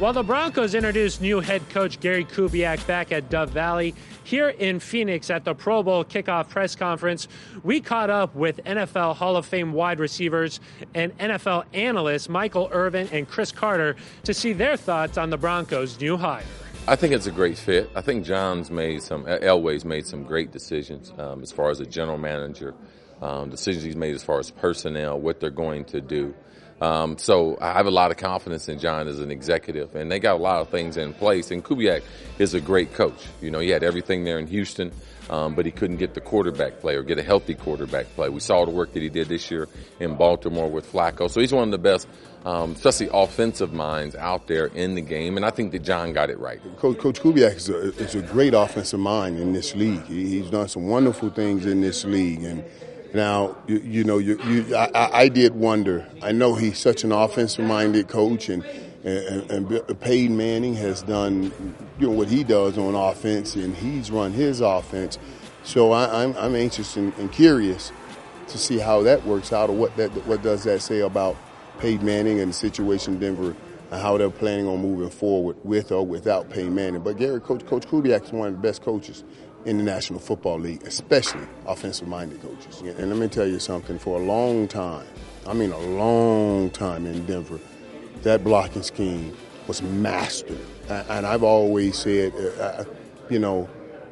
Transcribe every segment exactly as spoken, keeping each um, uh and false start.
Well, the Broncos introduced new head coach Gary Kubiak back at Dove Valley. Here in Phoenix at the Pro Bowl kickoff press conference, we caught up with N F L Hall of Fame wide receivers and N F L analysts Michael Irvin and Chris Carter to see their thoughts on the Broncos' new hire. I think it's a great fit. I think John's made some, Elway's made some great decisions um, as far as a general manager, um, decisions he's made as far as personnel, what they're going to do. Um, so I have a lot of confidence in John as an executive, and they got a lot of things in place. And Kubiak is a great coach. You know, he had everything there in Houston, um, but he couldn't get the quarterback play or get a healthy quarterback play. We saw the work that he did this year in Baltimore with Flacco. So he's one of the best, um, especially offensive minds out there in the game, and I think that John got it right. Coach, Coach Kubiak is a, is a great offensive mind in this league. He, he's done some wonderful things in this league, and Now, you, you know, you, you, I, I did wonder. I know he's such an offensive-minded coach, and, and, and Peyton Manning has done, you know, what he does on offense, and he's run his offense. So I, I'm, I'm anxious and, and curious to see how that works out, or what that what does that say about Peyton Manning and the situation in Denver, and how they're planning on moving forward with or without Peyton Manning. But Gary, Coach, Coach Kubiak is one of the best coaches in the National Football League, especially offensive-minded coaches. And let me tell you something, for a long time, I mean a long time in Denver, that blocking scheme was mastered. And I've always said, uh, you know,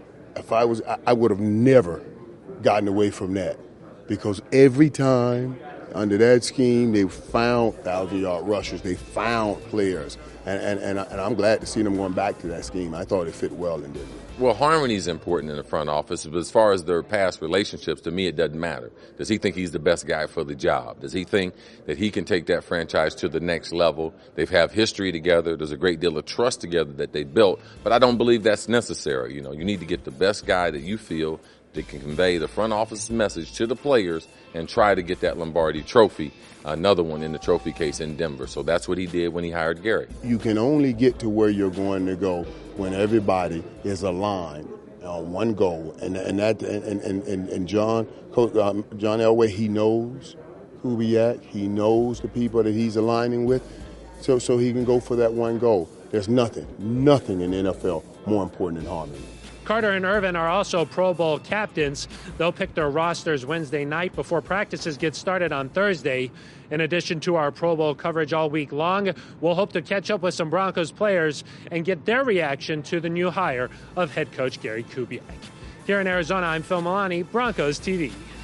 if I was, I would have never gotten away from that, because every time under that scheme, they found thousand-yard rushers, they found players, and, and, and, and I'm glad to see them going back to that scheme. I thought it fit well in Denver. Well, harmony is important in the front office, but as far as their past relationships, to me, it doesn't matter. Does he think he's the best guy for the job? Does he think that he can take that franchise to the next level? They've have history together. There's a great deal of trust together that they built, but I don't believe that's necessary. You know, you need to get the best guy that you feel that can convey the front office's message to the players and try to get that Lombardi trophy, another one in the trophy case in Denver. So that's what he did when he hired Gary. You can only get to where you're going to go when everybody is aligned on one goal. And and that and and, and, and John um, John Elway, he knows who we at. He knows the people that he's aligning with, so so he can go for that one goal. There's nothing, nothing in the N F L more important than harmony. Carter and Irvin are also Pro Bowl captains. They'll pick their rosters Wednesday night before practices get started on Thursday. In addition to our Pro Bowl coverage all week long, we'll hope to catch up with some Broncos players and get their reaction to the new hire of head coach Gary Kubiak. Here in Arizona, I'm Phil Milani, Broncos T V.